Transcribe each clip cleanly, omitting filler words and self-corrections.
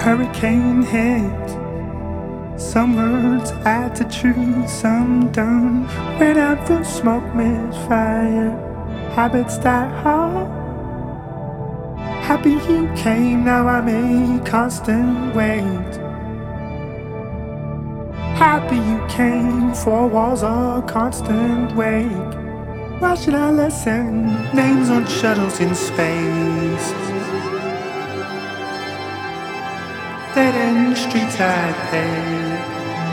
Hurricane hit. Some words I had to choose, some don't. Went out for smoke, misfire. Habits die hard. Happy you came, now I make constant wait. Happy you came, four walls are constant wake. Why should I listen? Names on shuttles in space. Dead end streets I pay.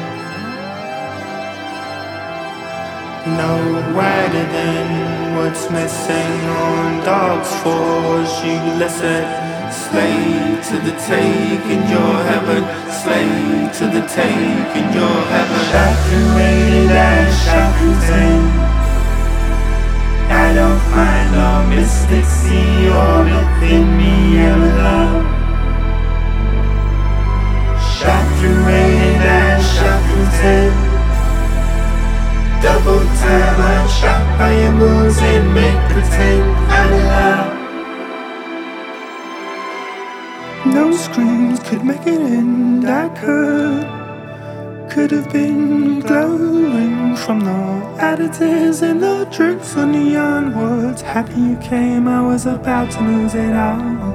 No wider than what's missing on dogs fours. You listen. Slave to the take in your heaven. Slave to the take in your heaven. Saturated and shackled. I don't find no mystic sea or within me ever love. Saturated and shackled. Double time I'm shocked by your moves and make pretend I'm in love. No screams could make it end. I could have been glowing from the additives and the tricks on neon woods. Happy you came, I was about to lose it all.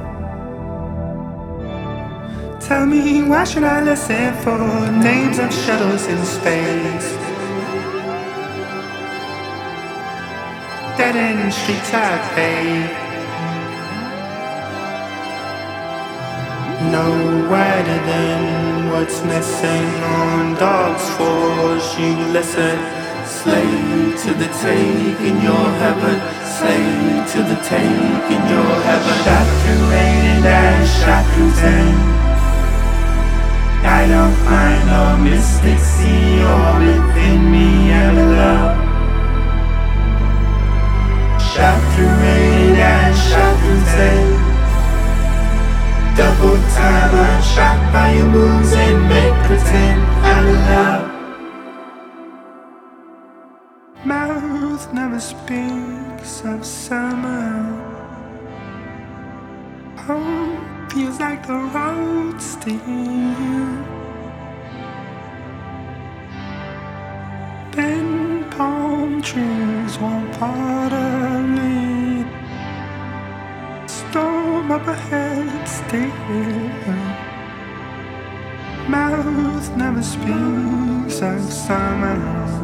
Tell me, why should I listen for names of shuttles in space? Dead end streets I pay. No wider than what's missing on dogs fours. You listen. Slave to the take in your heaven. Slave to the take in your heaven. Saturated and shackled. I don't find no mystic sea or within me ever love. Saturated and shackled. Double time I'm shocked by your moves and make pretend I'm in love. Mouth never speaks of summer. Home feels like the road still. Bend palm trees won't part of me. Storm up ahead still. Mouth never speaks of summer.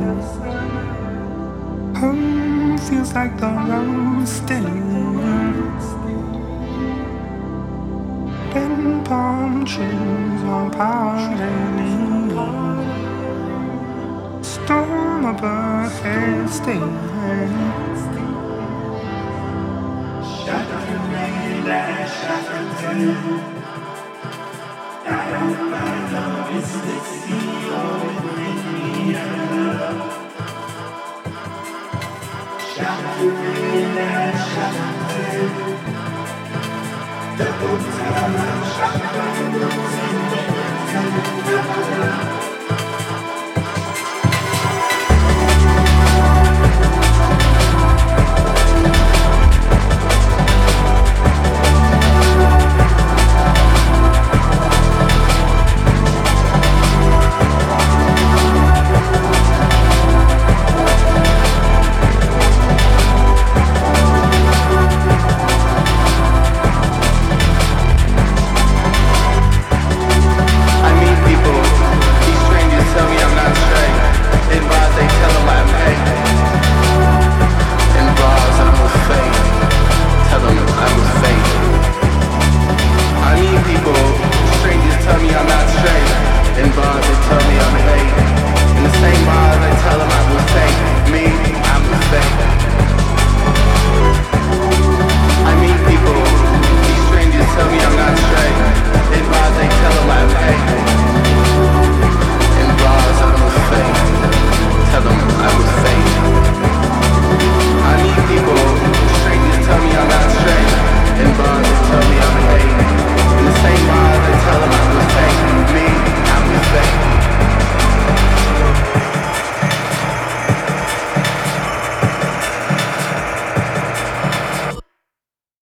Home feels like the road still. Bend palm trees won't part of me. Storm up ahead still. Saturated and shackled. I don't find no mystic sea or within me ever love. Saturated and shackled. Double time I'm shocked by the moves and